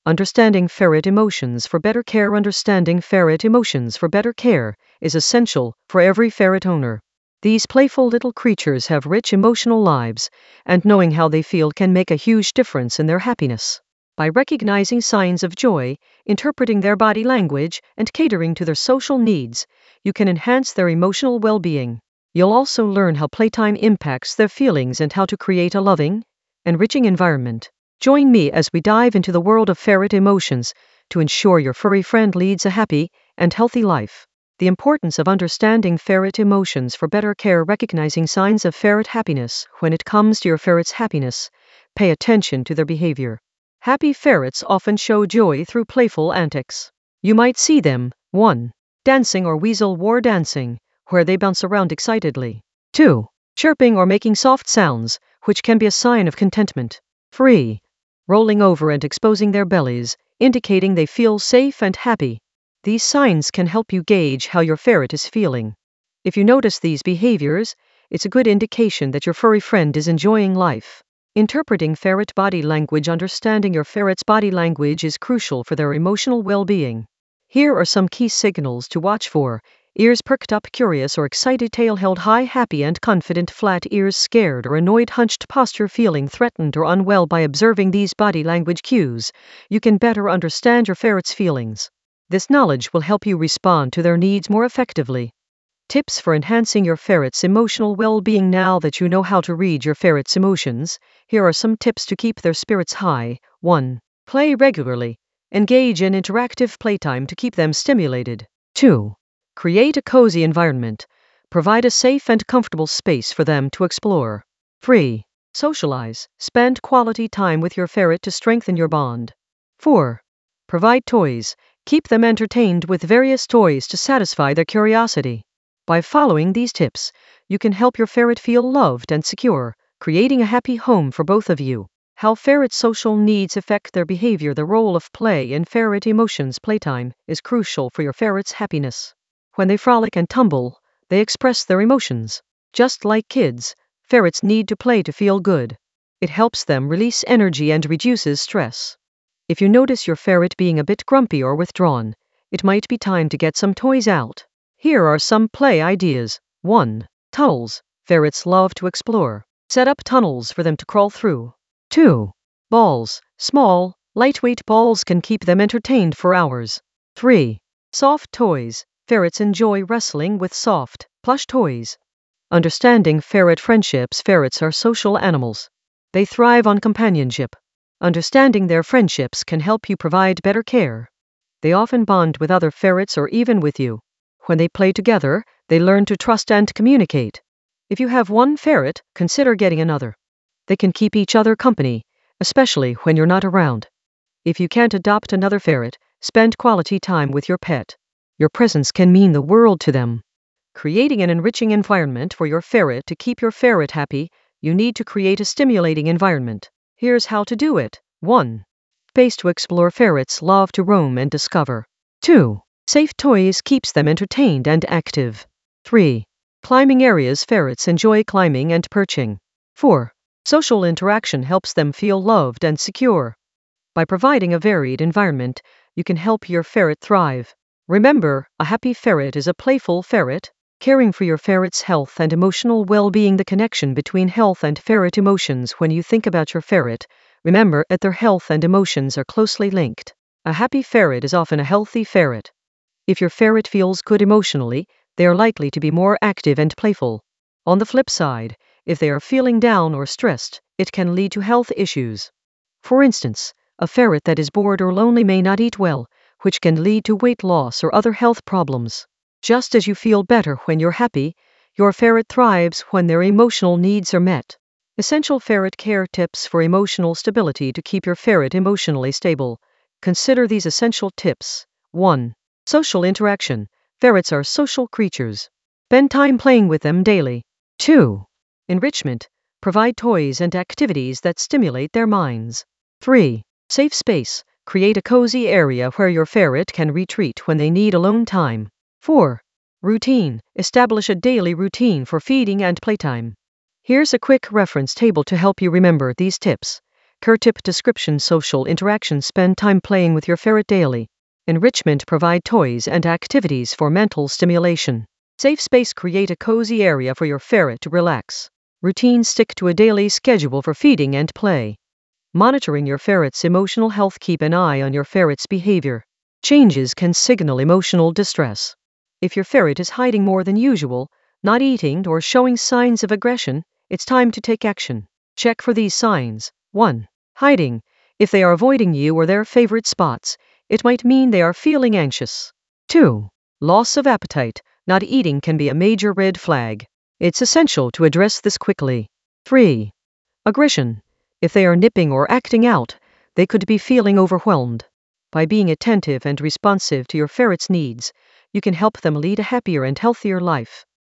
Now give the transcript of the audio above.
Understanding ferret emotions for better care. Understanding ferret emotions for better care is essential for every ferret owner. These playful little creatures have rich emotional lives, and knowing how they feel can make a huge difference in their happiness. By recognizing signs of joy, interpreting their body language, and catering to their social needs, you can enhance their emotional well-being. You'll also learn how playtime impacts their feelings and how to create a loving, enriching environment. Join me as we dive into the world of ferret emotions to ensure your furry friend leads a happy and healthy life. The importance of understanding ferret emotions for better care. Recognizing signs of ferret happiness. When it comes to your ferret's happiness, pay attention to their behavior. Happy ferrets often show joy through playful antics. You might see them, 1. Dancing or weasel war dancing, where they bounce around excitedly. 2. Chirping or making soft sounds, which can be a sign of contentment. 3. Rolling over and exposing their bellies, indicating they feel safe and happy. These signs can help you gauge how your ferret is feeling. If you notice these behaviors, it's a good indication that your furry friend is enjoying life. Interpreting ferret body language. Understanding your ferret's body language is crucial for their emotional well-being. Here are some key signals to watch for. Ears perked up, curious or excited. Tail held high, happy and confident. Flat ears, scared or annoyed. Hunched posture, feeling threatened or unwell. By observing these body language cues, you can better understand your ferret's feelings. This knowledge will help you respond to their needs more effectively. Tips for enhancing your ferret's emotional well-being. Now that you know how to read your ferret's emotions, here are some tips to keep their spirits high. 1. Play regularly. Engage in interactive playtime to keep them stimulated. 2. Create a cozy environment. Provide a safe and comfortable space for them to explore. 3. Socialize. Spend quality time with your ferret to strengthen your bond. 4. Provide toys. Keep them entertained with various toys to satisfy their curiosity. By following these tips, you can help your ferret feel loved and secure, creating a happy home for both of you. How ferret social needs affect their behavior. The role of play in ferret emotions. Playtime is crucial for your ferret's happiness. When they frolic and tumble, they express their emotions. Just like kids, ferrets need to play to feel good. It helps them release energy and reduces stress. If you notice your ferret being a bit grumpy or withdrawn, it might be time to get some toys out. Here are some play ideas. 1. Tunnels. Ferrets love to explore. Set up tunnels for them to crawl through. 2. Balls. Small, lightweight balls can keep them entertained for hours. 3. Soft toys. Ferrets enjoy wrestling with soft, plush toys. Understanding ferret friendships. Ferrets are social animals. They thrive on companionship. Understanding their friendships can help you provide better care. They often bond with other ferrets or even with you. When they play together, they learn to trust and communicate. If you have one ferret, consider getting another. They can keep each other company, especially when you're not around. If you can't adopt another ferret, spend quality time with your pet. Your presence can mean the world to them. Creating an enriching environment for your ferret. To keep your ferret happy, you need to create a stimulating environment. Here's how to do it. 1. Space to explore. Ferrets love to roam and discover. 2. Safe toys keeps them entertained and active. 3. Climbing areas. Ferrets enjoy climbing and perching. 4. Social interaction helps them feel loved and secure. By providing a varied environment, you can help your ferret thrive. Remember, a happy ferret is a playful ferret. Caring for your ferret's health and emotional well-being. The connection between health and ferret emotions. When you think about your ferret, remember that their health and emotions are closely linked. A happy ferret is often a healthy ferret. If your ferret feels good emotionally, they are likely to be more active and playful. On the flip side, if they are feeling down or stressed, it can lead to health issues. For instance, a ferret that is bored or lonely may not eat well, which can lead to weight loss or other health problems. Just as you feel better when you're happy, your ferret thrives when their emotional needs are met. Essential ferret care tips for emotional stability. To keep your ferret emotionally stable, consider these essential tips. 1. Social interaction. Ferrets are social creatures. Spend time playing with them daily. 2. Enrichment. Provide toys and activities that stimulate their minds. 3. Safe space. Create a cozy area where your ferret can retreat when they need alone time. 4. Routine. Establish a daily routine for feeding and playtime. Here's a quick reference table to help you remember these tips. Care tip description: social interaction. Spend time playing with your ferret daily. Enrichment: provide toys and activities for mental stimulation. Safe space: create a cozy area for your ferret to relax. Routine: stick to a daily schedule for feeding and play. Monitoring your ferret's emotional health. Keep an eye on your ferret's behavior. Changes can signal emotional distress. If your ferret is hiding more than usual, not eating, or showing signs of aggression, it's time to take action. Check for these signs. 1. Hiding. If they are avoiding you or their favorite spots, it might mean they are feeling anxious. 2. Loss of appetite. Not eating can be a major red flag. It's essential to address this quickly. 3. Aggression. If they are nipping or acting out, they could be feeling overwhelmed. By being attentive and responsive to your ferret's needs, you can help them lead a happier and healthier life.